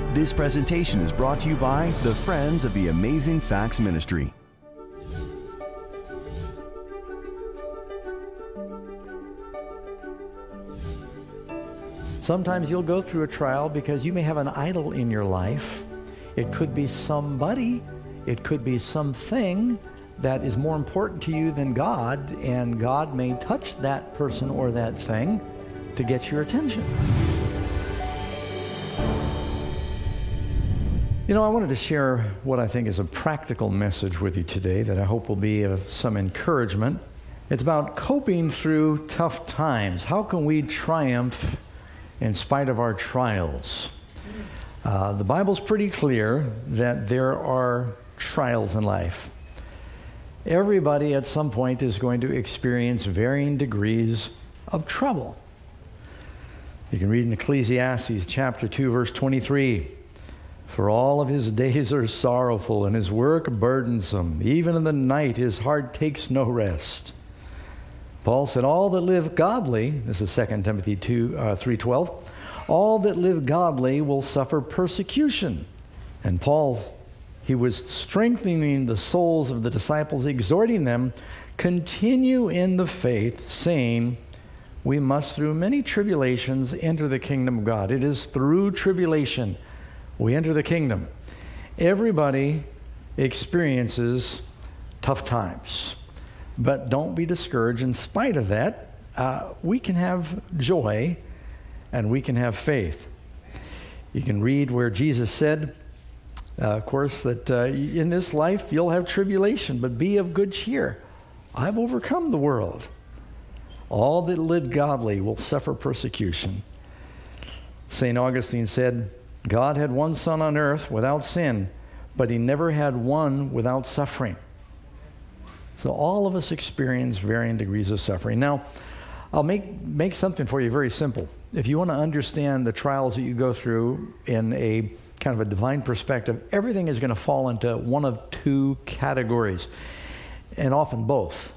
This presentation is brought to you by the Friends of the Amazing Facts Ministry. Sometimes you'll go through a trial because you may have an idol in your life. It could be somebody, it could be something that is more important to you than God, and God may touch that person or that thing to get your attention. You know, I wanted to share what I think is a practical message with you today that I hope will be of some encouragement. It's about coping through tough times. How can we triumph in spite of our trials? The Bible's pretty clear that there are trials in life. Everybody at some point is going to experience varying degrees of trouble. You can read in Ecclesiastes chapter 2, verse 23, "For all of his days are sorrowful, and his work burdensome. Even in the night his heart takes no rest." Paul said, "All that live godly," this is 2 Timothy 3:12, "all that live godly will suffer persecution." And Paul, he was strengthening the souls of the disciples, exhorting them, "Continue in the faith, saying, we must through many tribulations enter the kingdom of God." It is through tribulation we enter the kingdom. Everybody experiences tough times. But don't be discouraged. In spite of that, we can have joy and we can have faith. You can read where Jesus said, of course, that in this life you'll have tribulation, but be of good cheer. I've overcome the world. All that live godly will suffer persecution. St. Augustine said, "God had one Son on earth without sin, but he never had one without suffering." So all of us experience varying degrees of suffering. Now, I'll make something for you very simple. If you want to understand the trials that you go through in a kind of a divine perspective, everything is going to fall into one of two categories, and often both.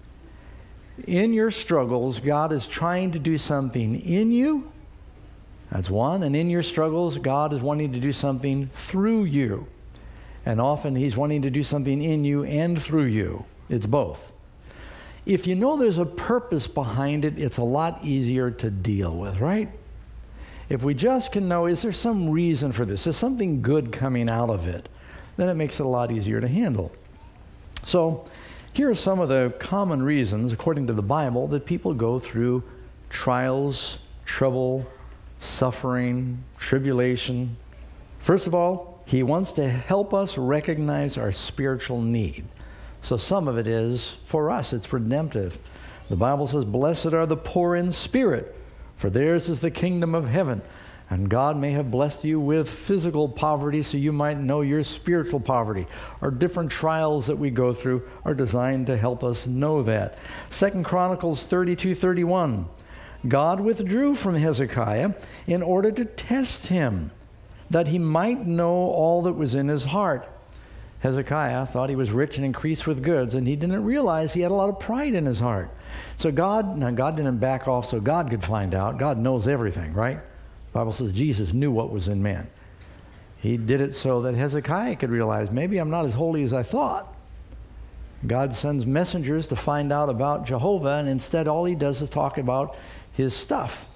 In your struggles, God is trying to do something in you. That's one. And in your struggles, God is wanting to do something through you. And often he's wanting to do something in you and through you. It's both. If you know there's a purpose behind it, it's a lot easier to deal with, right? If we just can know, is there some reason for this? Is something good coming out of it? Then it makes it a lot easier to handle. So here are some of the common reasons, according to the Bible, that people go through trials, trouble, suffering, tribulation. First of all, he wants to help us recognize our spiritual need. So some of it is, for us, it's redemptive. The Bible says, "Blessed are the poor in spirit, for theirs is the kingdom of heaven." And God may have blessed you with physical poverty so you might know your spiritual poverty. Our different trials that we go through are designed to help us know that. 2 Chronicles 32:31, "God withdrew from Hezekiah in order to test him, that he might know all that was in his heart." Hezekiah thought he was rich and increased with goods, and he didn't realize he had a lot of pride in his heart. So God didn't back off so God could find out. God knows everything, right? The Bible says Jesus knew what was in man. He did it so that Hezekiah could realize, maybe I'm not as holy as I thought. God sends messengers to find out about Jehovah, and instead all he does is talk about his stuff.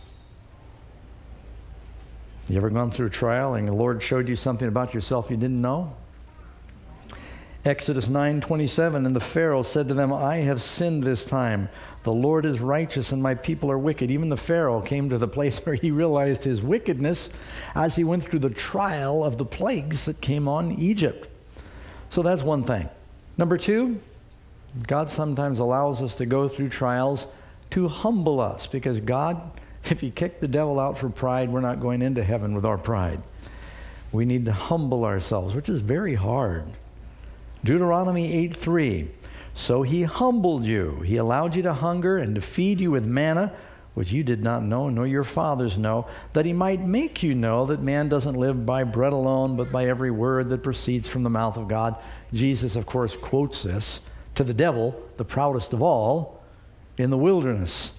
You ever gone through a trial and the Lord showed you something about yourself you didn't know? Exodus 9:27, "And the Pharaoh said to them, I have sinned this time. The Lord is righteous and my people are wicked." Even the Pharaoh came to the place where he realized his wickedness as he went through the trial of the plagues that came on Egypt. So that's one thing. Number two, God sometimes allows us to go through trials to humble us, because God, if he kicked the devil out for pride, we're not going into heaven with our pride. We need to humble ourselves, which is very hard. Deuteronomy 8:3, "So he humbled you. He allowed you to hunger and to feed you with manna, which you did not know, nor your fathers know, that he might make you know that man doesn't live by bread alone, but by every word that proceeds from the mouth of God." Jesus, of course, quotes this to the devil, the proudest of all, in the wilderness.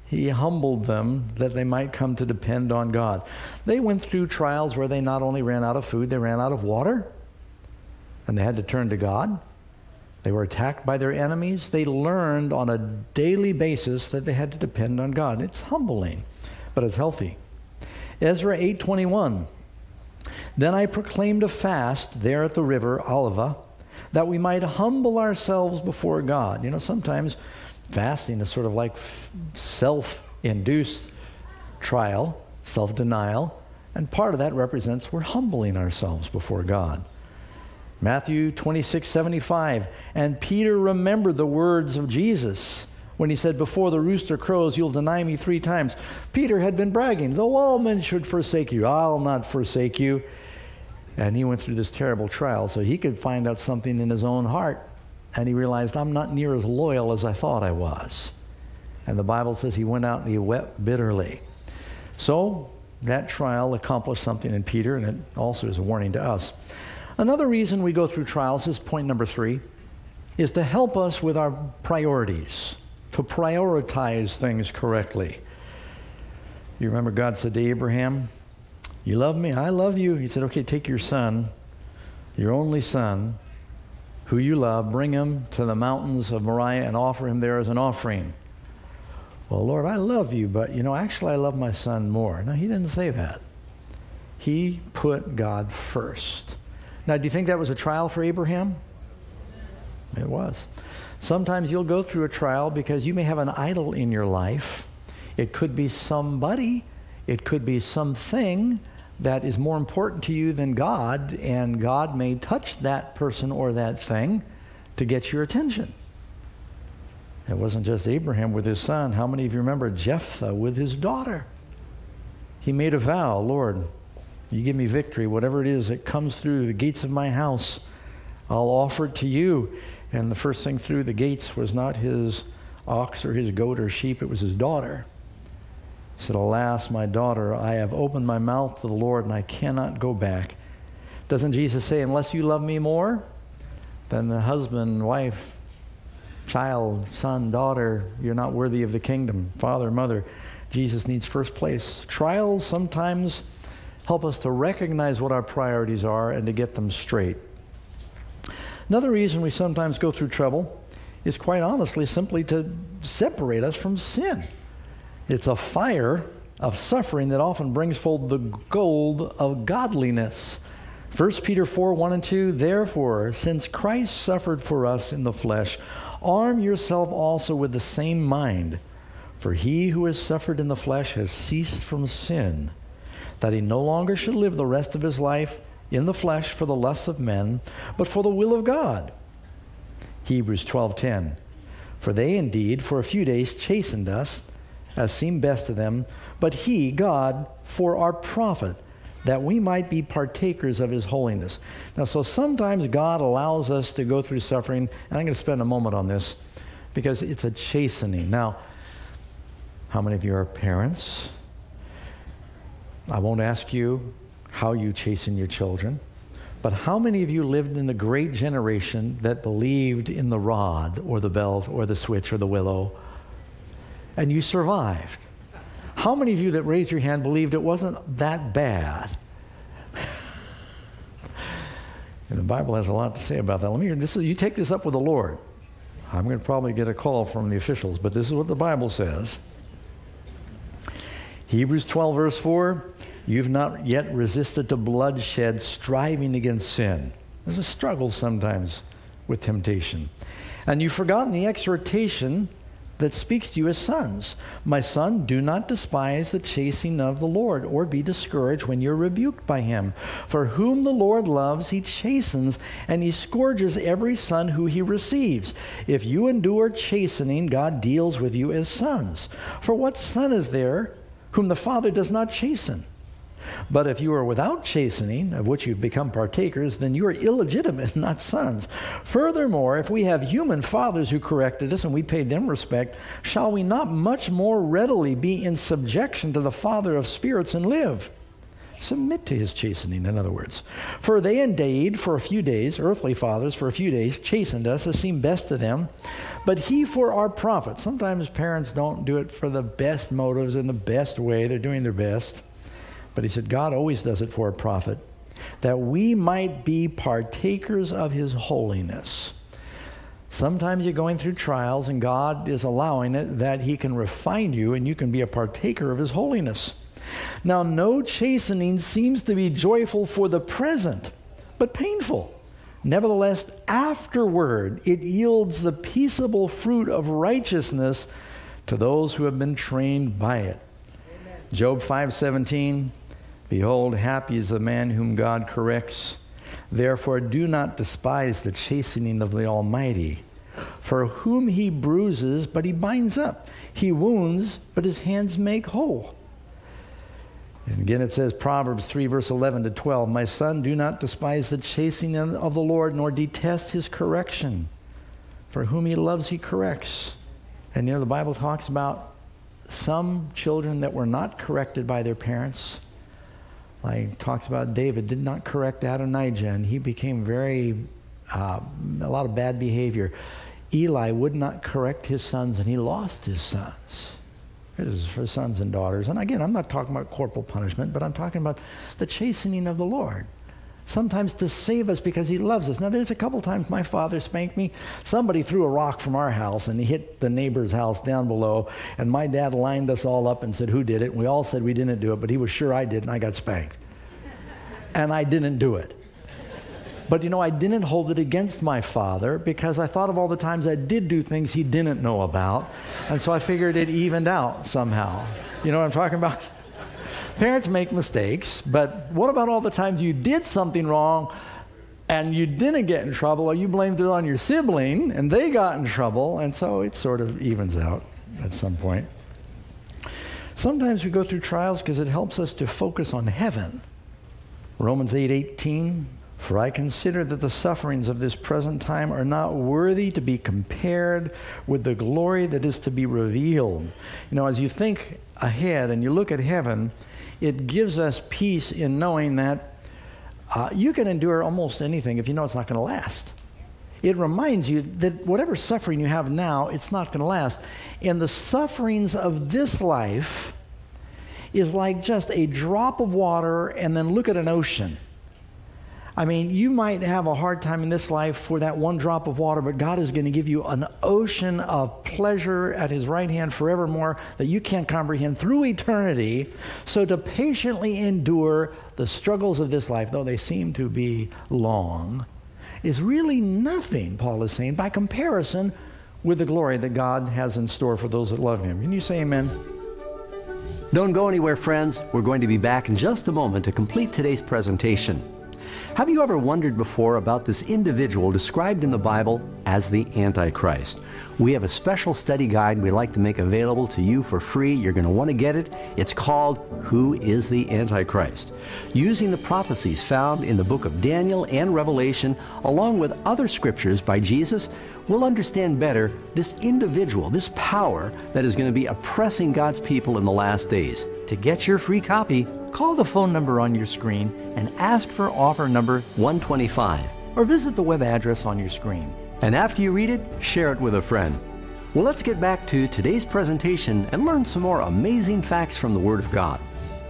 He humbled them that they might come to depend on God. They went through trials where they not only ran out of food, they ran out of water, and they had to turn to God. They were attacked by their enemies. They learned on a daily basis that they had to depend on God. It's humbling, but it's healthy. Ezra 8:21. Then I proclaimed a fast there at the river Oliva, that we might humble ourselves before God. You know, sometimes fasting is sort of like self-induced trial, self-denial, and part of that represents we're humbling ourselves before God. Matthew 26:75, and Peter remembered the words of Jesus when he said, before the rooster crows, you'll deny me 3 times. Peter had been bragging, though all men should forsake you, I'll not forsake you. And he went through this terrible trial so he could find out something in his own heart. And he realized, I'm not near as loyal as I thought I was. And the Bible says he went out and he wept bitterly. So that trial accomplished something in Peter, and it also is a warning to us. Another reason we go through trials is point number 3, is to help us with our priorities, to prioritize things correctly. You remember God said to Abraham, you love me, I love you. He said, okay, take your son, your only son, who you love, bring him to the mountains of Moriah and offer him there as an offering. Well, Lord, I love you, but actually I love my son more. No, he didn't say that. He put God first. Now, do you think that was a trial for Abraham? It was. Sometimes you'll go through a trial because you may have an idol in your life. It could be somebody, it could be something that is more important to you than God, and God may touch that person or that thing to get your attention. It wasn't just Abraham with his son. How many of you remember Jephthah with his daughter? He made a vow, Lord, you give me victory, whatever it is that comes through the gates of my house, I'll offer it to you. And the first thing through the gates was not his ox or his goat or sheep, it was his daughter. He said, alas, my daughter, I have opened my mouth to the Lord and I cannot go back. Doesn't Jesus say, unless you love me more than the husband, wife, child, son, daughter, you're not worthy of the kingdom, father, mother. Jesus needs first place. Trials sometimes help us to recognize what our priorities are and to get them straight. Another reason we sometimes go through trouble is quite honestly simply to separate us from sin. It's a fire of suffering that often brings forth the gold of godliness. 1 Peter 4:1-2, therefore, since Christ suffered for us in the flesh, arm yourself also with the same mind. For he who has suffered in the flesh has ceased from sin, that he no longer should live the rest of his life in the flesh for the lusts of men, but for the will of God. Hebrews 12:10, for they indeed for a few days chastened us, as seemed best to them, but he, God, for our profit, that we might be partakers of his holiness. Now, so sometimes God allows us to go through suffering, and I'm going to spend a moment on this, because it's a chastening. Now, how many of you are parents? I won't ask you how you chasten your children, but how many of you lived in the great generation that believed in the rod or the belt or the switch or the willow, and you survived? How many of you that raised your hand believed it wasn't that bad? And the Bible has a lot to say about that. You take this up with the Lord. I'm going to probably get a call from the officials, but this is what the Bible says. Hebrews 12, verse 4, you've not yet resisted to bloodshed, striving against sin. There's a struggle sometimes with temptation. And you've forgotten the exhortation that speaks to you as sons. My son, do not despise the chastening of the Lord, or be discouraged when you're rebuked by him. For whom the Lord loves, he chastens, and he scourges every son who he receives. If you endure chastening, God deals with you as sons. For what son is there whom the Father does not chasten? But if you are without chastening, of which you've become partakers, then you are illegitimate, not sons. Furthermore, if we have human fathers who corrected us and we paid them respect, shall we not much more readily be in subjection to the Father of spirits and live? Submit to his chastening, in other words. For they indeed, for a few days, earthly fathers, for a few days, chastened us as seemed best to them, but he for our profit. Sometimes parents don't do it for the best motives in the best way. They're doing their best. But he said, God always does it for a profit, that we might be partakers of his holiness. Sometimes you're going through trials, and God is allowing it that he can refine you, and you can be a partaker of his holiness. Now, no chastening seems to be joyful for the present, but painful. Nevertheless, afterward, it yields the peaceable fruit of righteousness to those who have been trained by it. Amen. Job 5:17, behold, happy is the man whom God corrects. Therefore, do not despise the chastening of the Almighty. For whom he bruises, but he binds up. He wounds, but his hands make whole. And again it says, Proverbs 3, verse 11 to 12, my son, do not despise the chastening of the Lord, nor detest his correction. For whom he loves, he corrects. And the Bible talks about some children that were not corrected by their parents. Like talks about David did not correct Adonijah, and he became a lot of bad behavior. Eli would not correct his sons, and he lost his sons. His sons and daughters. And again, I'm not talking about corporal punishment, but I'm talking about the chastening of the Lord. Sometimes to save us because he loves us. Now, there's a couple times my father spanked me. Somebody threw a rock from our house, and he hit the neighbor's house down below, and my dad lined us all up and said, who did it? And we all said we didn't do it, but he was sure I did, and I got spanked. And I didn't do it. But I didn't hold it against my father because I thought of all the times I did do things he didn't know about. And so I figured it evened out somehow. You know what I'm talking about? Parents make mistakes, but what about all the times you did something wrong and you didn't get in trouble, or you blamed it on your sibling and they got in trouble, and so it sort of evens out at some point. Sometimes we go through trials because it helps us to focus on heaven. Romans 8:18. For I consider that the sufferings of this present time are not worthy to be compared with the glory that is to be revealed. As you think ahead and you look at heaven, it gives us peace in knowing that you can endure almost anything if you know it's not going to last. It reminds you that whatever suffering you have now, it's not going to last. And the sufferings of this life is like just a drop of water, and then look at an ocean. I mean, you might have a hard time in this life for that one drop of water, but God is going to give you an ocean of pleasure at his right hand forevermore that you can't comprehend through eternity. So to patiently endure the struggles of this life, though they seem to be long, is really nothing, Paul is saying, by comparison with the glory that God has in store for those that love him. Can you say amen? Don't go anywhere, friends. We're going to be back in just a moment to complete today's presentation. Have you ever wondered before about this individual described in the Bible as the Antichrist? We have a special study guide we'd like to make available to you for free. You're going to want to get it. It's called Who is the Antichrist? Using the prophecies found in the book of Daniel and Revelation, along with other scriptures by Jesus, we'll understand better this individual, this power that is going to be oppressing God's people in the last days. To get your free copy, call the phone number on your screen and ask for offer number 125, or visit the web address on your screen. And after you read it, share it with a friend. Well, let's get back to today's presentation and learn some more amazing facts from the Word of God.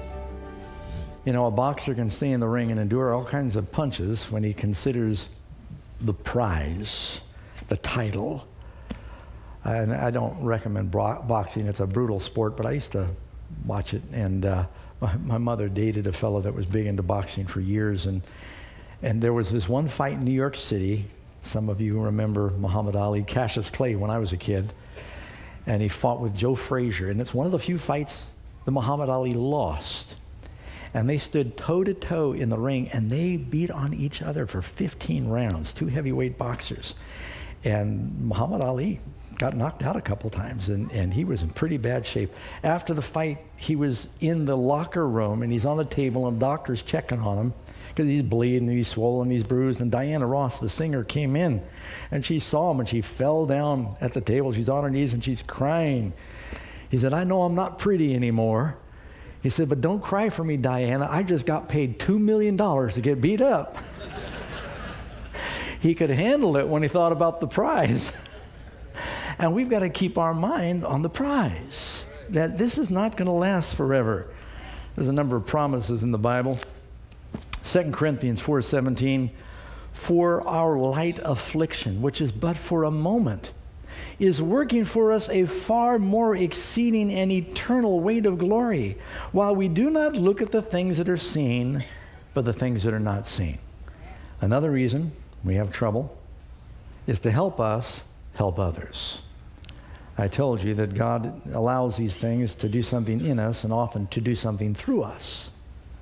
A boxer can stay in the ring and endure all kinds of punches when he considers the prize, the title. And I don't recommend boxing. It's a brutal sport, but I used to watch it, and my mother dated a fellow that was big into boxing for years, and there was this one fight in New York City. Some of you remember Muhammad Ali, Cassius Clay, when I was a kid, and he fought with Joe Frazier, and it's one of the few fights that Muhammad Ali lost. And they stood toe-to-toe in the ring, and they beat on each other for 15 rounds, two heavyweight boxers. And Muhammad Ali got knocked out a couple times, and he was in pretty bad shape. After the fight, he was in the locker room, and he's on the table, and doctor's checking on him because he's bleeding, he's swollen, he's bruised. And Diana Ross, the singer, came in, and she saw him, and she fell down at the table. She's on her knees, and she's crying. He said, I know I'm not pretty anymore. He said, but don't cry for me, Diana. I just got paid $2 million to get beat up. He could handle it when he thought about the prize. And we've got to keep our mind on the prize, that this is not going to last forever. There's a number of promises in the Bible. 2 Corinthians 4:17, for our light affliction, which is but for a moment, is working for us a far more exceeding and eternal weight of glory, while we do not look at the things that are seen, but the things that are not seen. Another reason we have trouble is to help us help others. I told you that God allows these things to do something in us and often to do something through us.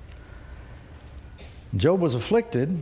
Job was afflicted,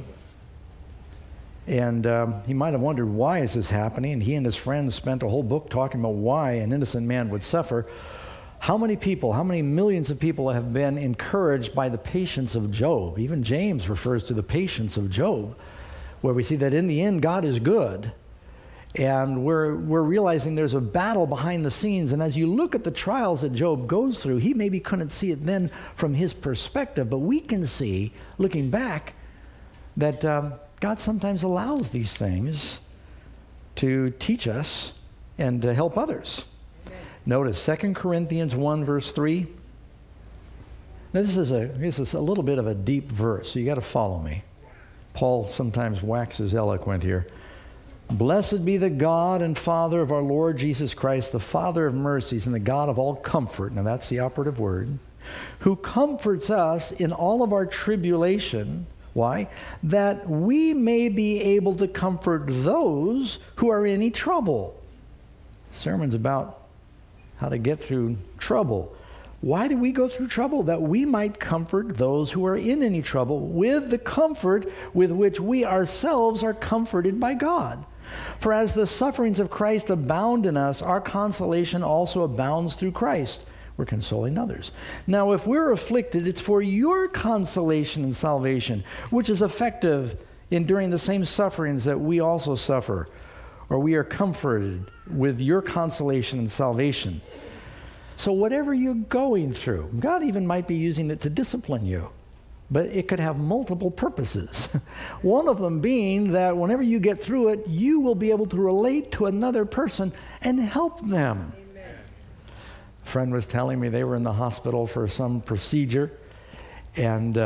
and he might have wondered, why is this happening? And he and his friends spent a whole book talking about why an innocent man would suffer. How many people, how many millions of people have been encouraged by the patience of Job? Even James refers to the patience of Job, where we see that in the end, God is good. And we're realizing there's a battle behind the scenes. And as you look at the trials that Job goes through, he maybe couldn't see it then from his perspective, but we can see, looking back, that God sometimes allows these things to teach us and to help others. Amen. Notice 2 Corinthians 1, verse 3. Now this is a little bit of a deep verse, so you got to follow me. Paul sometimes waxes eloquent here. Blessed be the God and Father of our Lord Jesus Christ, the Father of mercies and the God of all comfort. Now that's the operative word. Who comforts us in all of our tribulation. Why? That we may be able to comfort those who are in any trouble. Sermon's about how to get through trouble. Why do we go through trouble? That we might comfort those who are in any trouble with the comfort with which we ourselves are comforted by God. For as the sufferings of Christ abound in us, our consolation also abounds through Christ. We're consoling others. Now, if we're afflicted, it's for your consolation and salvation, which is effective enduring the same sufferings that we also suffer, or we are comforted with your consolation and salvation. So whatever you're going through, God even might be using it to discipline you, but it could have multiple purposes. One of them being that whenever you get through it, you will be able to relate to another person and help them. Amen. A friend was telling me they were in the hospital for some procedure, and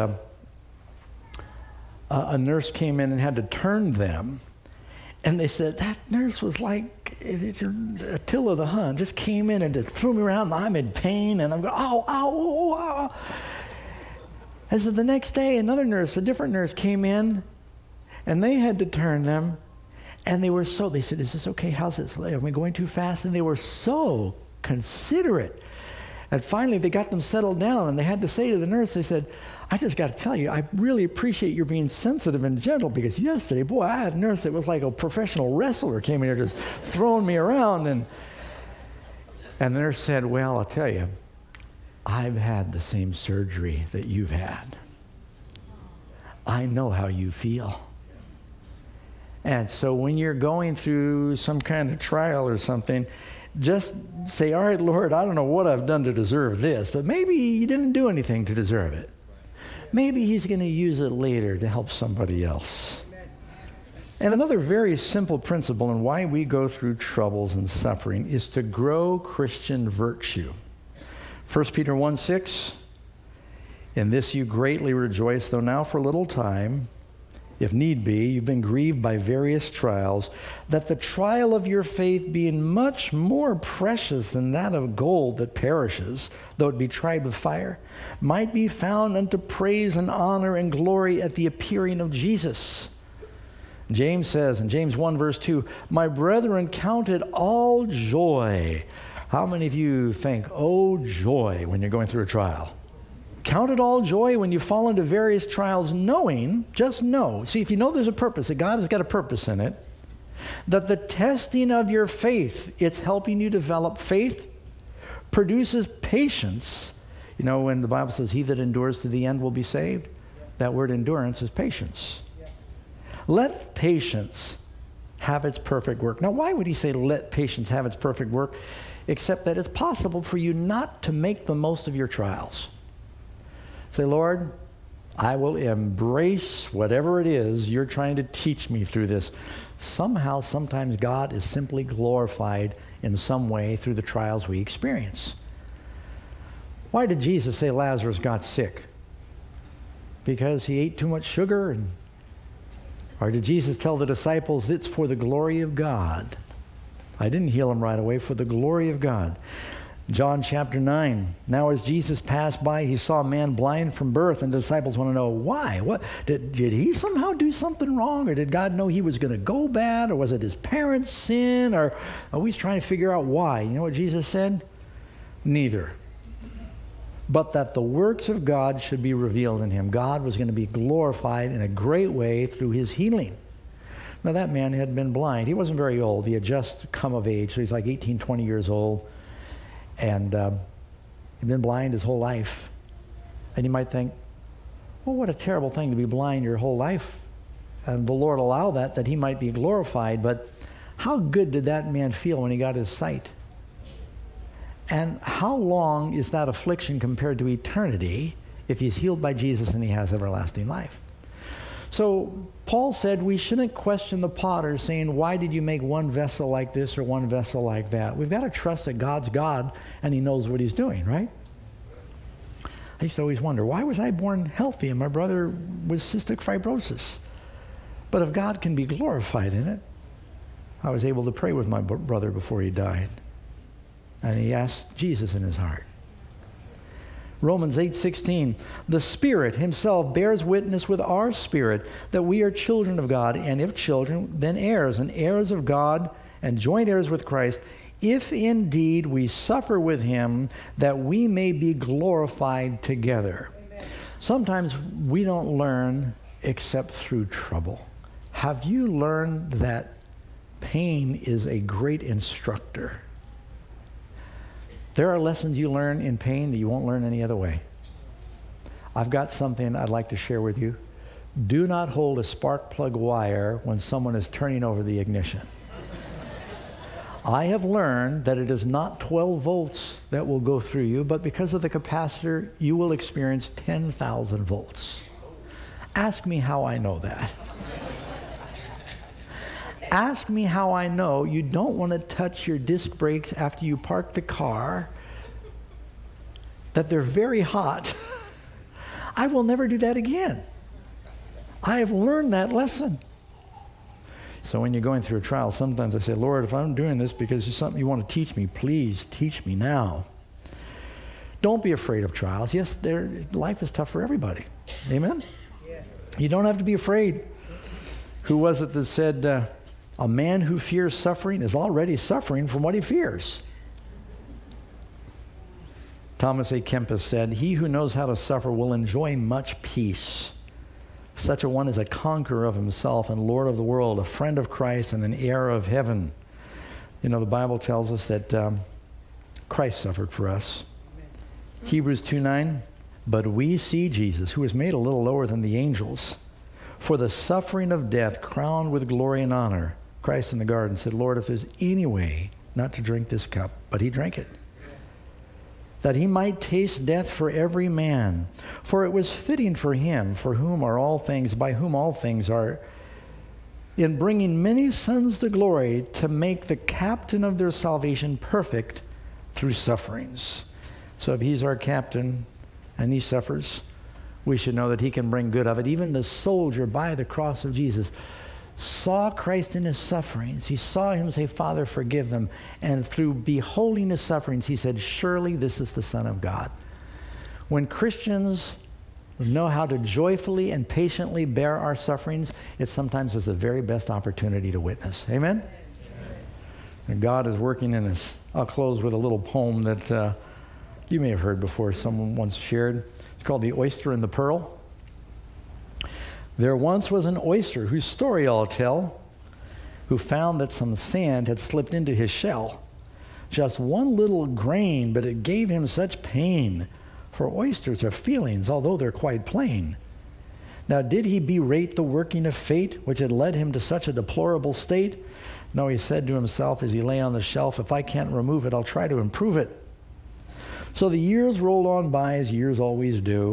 a nurse came in and had to turn them. And they said, that nurse was like Attila the Hun, just came in and just threw me around, and I'm in pain, and I'm going, ow, ow, ow. And so the next day, a different nurse came in, and they had to turn them, and they said, is this okay? How's this? Are we going too fast? And they were so considerate. And finally, they got them settled down, and they had to say to the nurse, they said, I just got to tell you, I really appreciate your being sensitive and gentle, because yesterday, boy, I had a nurse that was like a professional wrestler came in here just throwing me around. And the nurse said, well, I'll tell you, I've had the same surgery that you've had. I know how you feel. And so when you're going through some kind of trial or something, just say, all right, Lord, I don't know what I've done to deserve this, but maybe you didn't do anything to deserve it. Maybe he's going to use it later to help somebody else. And another very simple principle in why we go through troubles and suffering is to grow Christian virtue. 1 Peter 1:6, in this you greatly rejoice, though now for a little time, if need be, you've been grieved by various trials, that the trial of your faith, being much more precious than that of gold that perishes, though it be tried with fire, might be found unto praise and honor and glory at the appearing of Jesus. James says in James 1 verse 2, my brethren, count it all joy. How many of you think, oh joy, when you're going through a trial? Count it all joy when you fall into various trials, knowing, just know, see, if you know there's a purpose, that God has got a purpose in it, that the testing of your faith, it's helping you develop faith, produces patience. You know, when the Bible says, he that endures to the end will be saved, that word endurance is patience. Let patience have its perfect work. Now, why would he say let patience have its perfect work? Except that it's possible for you not to make the most of your trials. Say, Lord, I will embrace whatever it is you're trying to teach me through this. Somehow, sometimes God is simply glorified in some way through the trials we experience. Why did Jesus say Lazarus got sick? Because he ate too much sugar? Or did Jesus tell the disciples, it's for the glory of God? I didn't heal him right away, for the glory of God. John chapter 9. Now as Jesus passed by, he saw a man blind from birth, and the disciples want to know why. What did he somehow do something wrong? Or did God know he was going to go bad? Or was it his parents' sin? Or are we trying to figure out why? You know what Jesus said? Neither. But that the works of God should be revealed in him. God was going to be glorified in a great way through his healing. Now that man had been blind. He wasn't very old. He had just come of age. So he's like 18, 20 years old. And he'd been blind his whole life. And you might think, well, what a terrible thing to be blind your whole life. And the Lord allowed that he might be glorified. But how good did that man feel when he got his sight? And how long is that affliction compared to eternity if he's healed by Jesus and he has everlasting life? So Paul said we shouldn't question the potter saying, why did you make one vessel like this or one vessel like that? We've got to trust that God's God and he knows what he's doing, right? I used to always wonder, why was I born healthy and my brother with cystic fibrosis? But if God can be glorified in it, I was able to pray with my brother before he died. And he asked Jesus in his heart. Romans 8:16, the Spirit himself bears witness with our spirit that we are children of God, and if children, then heirs, and heirs of God, and joint heirs with Christ, if indeed we suffer with him, that we may be glorified together. Amen. Sometimes we don't learn except through trouble. Have you learned that pain is a great instructor? There are lessons you learn in pain that you won't learn any other way. I've got something I'd like to share with you. Do not hold a spark plug wire when someone is turning over the ignition. I have learned that it is not 12 volts that will go through you, but because of the capacitor, you will experience 10,000 volts. Ask me how I know that. Ask me how I know you don't want to touch your disc brakes after you park the car, that they're very hot. I will never do that again. I have learned that lesson. So when you're going through a trial, sometimes I say, Lord, if I'm doing this because it's something you want to teach me, please teach me now. Don't be afraid of trials. Yes, life is tough for everybody. Amen? Yeah. You don't have to be afraid. Who was it that said, a man who fears suffering is already suffering from what he fears? Thomas A. Kempis said, he who knows how to suffer will enjoy much peace. Such a one is a conqueror of himself and Lord of the world, a friend of Christ and an heir of heaven. You know, the Bible tells us that Christ suffered for us. Amen. Hebrews 2:9, but we see Jesus, who was made a little lower than the angels, for the suffering of death, crowned with glory and honor. Christ in the garden said, Lord, if there's any way not to drink this cup, but he drank it, that he might taste death for every man. For it was fitting for him, for whom are all things, by whom all things are, in bringing many sons to glory, to make the captain of their salvation perfect through sufferings. So if he's our captain and he suffers, we should know that he can bring good of it. Even the soldier by the cross of Jesus saw Christ in his sufferings. He saw him say, Father, forgive them. And through beholding his sufferings, he said, surely this is the Son of God. When Christians know how to joyfully and patiently bear our sufferings, it sometimes is the very best opportunity to witness. Amen? Amen. And God is working in us. I'll close with a little poem that you may have heard before, someone once shared. It's called The Oyster and the Pearl. There once was an oyster whose story I'll tell, who found that some sand had slipped into his shell. Just one little grain, but it gave him such pain. For oysters are feelings, although they're quite plain. Now did he berate the working of fate, which had led him to such a deplorable state? No, he said to himself as he lay on the shelf, if I can't remove it, I'll try to improve it. So the years rolled on by as years always do,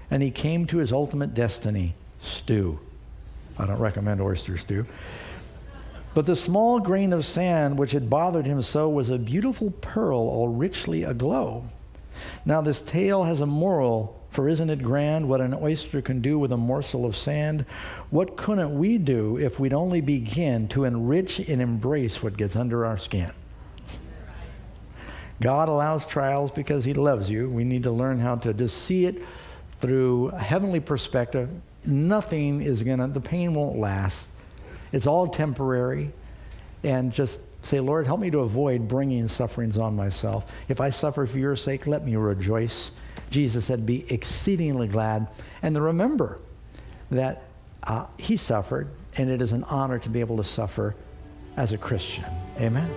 and he came to his ultimate destiny, stew. I don't recommend oyster stew. But the small grain of sand which had bothered him so was a beautiful pearl all richly aglow. Now this tale has a moral, for isn't it grand what an oyster can do with a morsel of sand? What couldn't we do if we'd only begin to enrich and embrace what gets under our skin? God allows trials because he loves you. We need to learn how to just see it through a heavenly perspective. Nothing is the pain won't last. It's all temporary. And just say, Lord, help me to avoid bringing sufferings on myself. If I suffer for your sake, let me rejoice. Jesus said, be exceedingly glad. And to remember that he suffered, and it is an honor to be able to suffer as a Christian. Amen.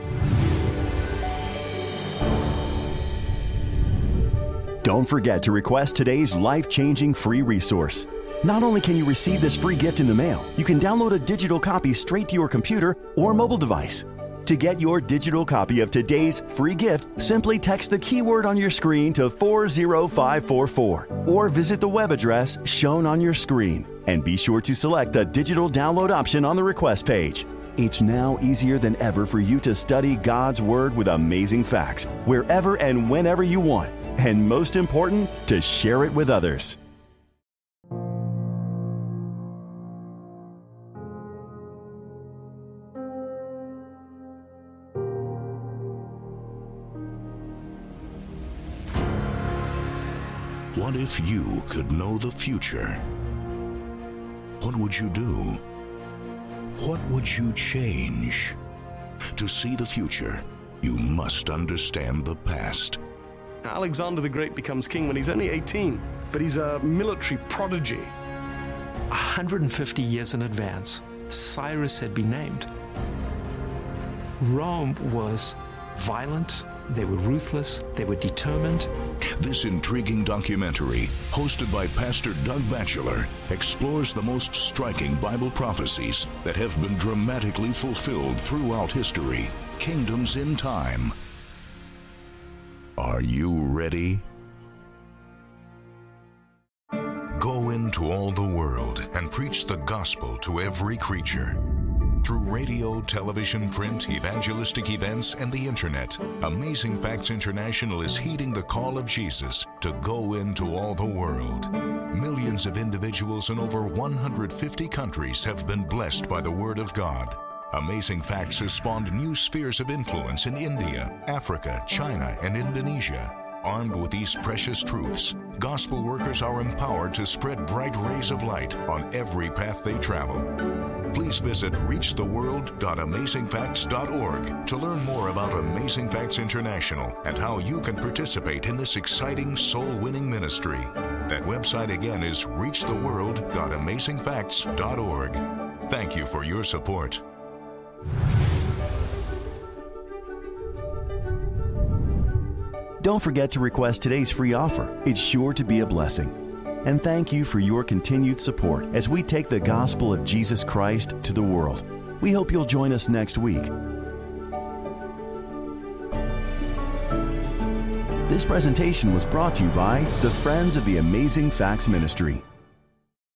Don't forget to request today's life-changing free resource. Not only can you receive this free gift in the mail, you can download a digital copy straight to your computer or mobile device. To get your digital copy of today's free gift, simply text the keyword on your screen to 40544 or visit the web address shown on your screen. And be sure to select the digital download option on the request page. It's now easier than ever for you to study God's Word with amazing facts, wherever and whenever you want. And most important, to share it with others. What if you could know the future? What would you do? What would you change? To see the future, you must understand the past. Alexander the Great becomes king when he's only 18, but he's a military prodigy. 150 years in advance, Cyrus had been named. Rome was violent, they were ruthless, they were determined. This intriguing documentary, hosted by Pastor Doug Batchelor, explores the most striking Bible prophecies that have been dramatically fulfilled throughout history. Kingdoms in Time. Are you ready? Go into all the world and preach the gospel to every creature. Through radio, television, print, evangelistic events, and the internet, Amazing Facts International is heeding the call of Jesus to go into all the world. Millions of individuals in over 150 countries have been blessed by the Word of God. Amazing Facts has spawned new spheres of influence in India, Africa, China, and Indonesia. Armed with these precious truths, gospel workers are empowered to spread bright rays of light on every path they travel. Please visit reachtheworld.amazingfacts.org to learn more about Amazing Facts International and how you can participate in this exciting soul-winning ministry. That website again is reachtheworld.amazingfacts.org. Thank you for your support. Don't forget to request today's free offer. It's sure to be a blessing. And thank you for your continued support as we take the gospel of Jesus Christ to the world. We hope you'll join us next week. This presentation was brought to you by the Friends of the Amazing Facts Ministry.